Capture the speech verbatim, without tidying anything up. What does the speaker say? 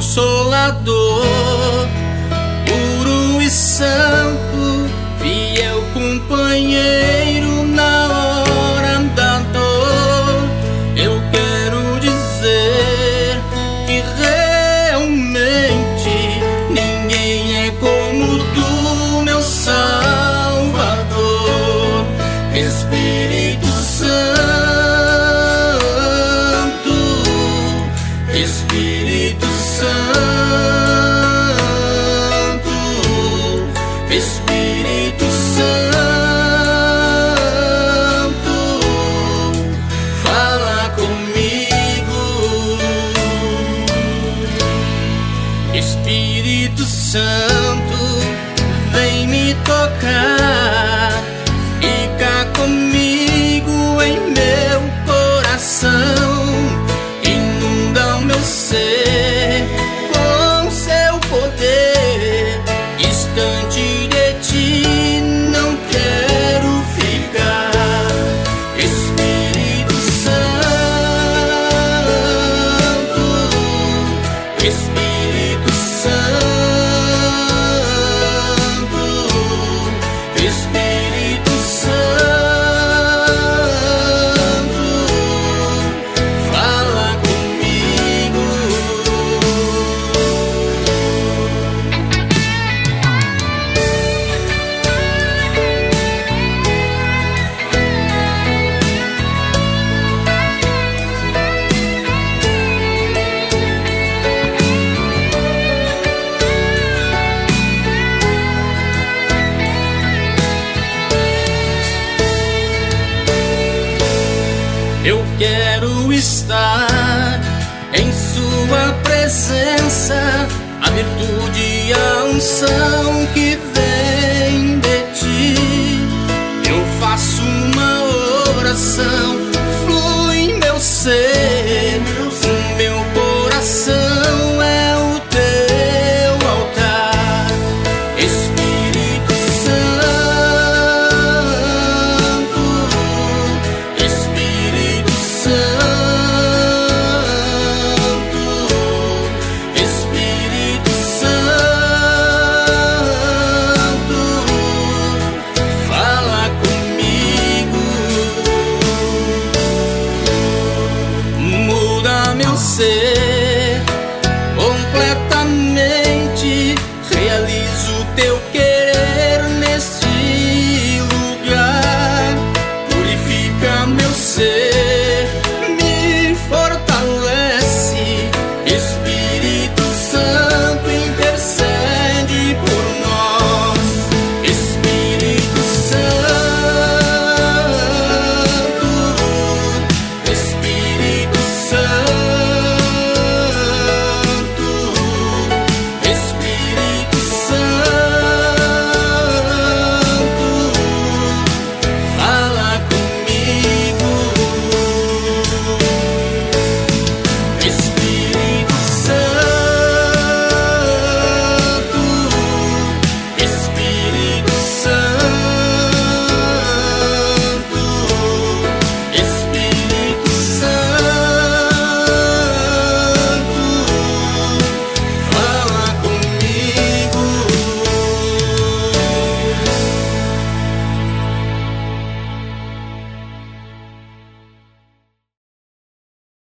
Consolador, puro e santo, fiel companheiro na hora da dor. Eu quero dizer que realmente ninguém é como tu, meu Salvador. Espírito Santo, Espírito Santo, Espírito Santo, fala comigo. Espírito Santo, vem me tocar, fica comigo em meu coração, inunda o meu ser com seu poder. Distante de ti não quero ficar. Espírito Santo, Espírito Santo, Espírito Santo, fala comigo. Eu quero estar em sua presença, a virtude e a unção que vem de ti. Eu faço uma oração, flui meu ser, o meu coração é o teu altar. Espírito Santo, Espírito Santo, Espírito Santo, fala comigo. Muda meu ser,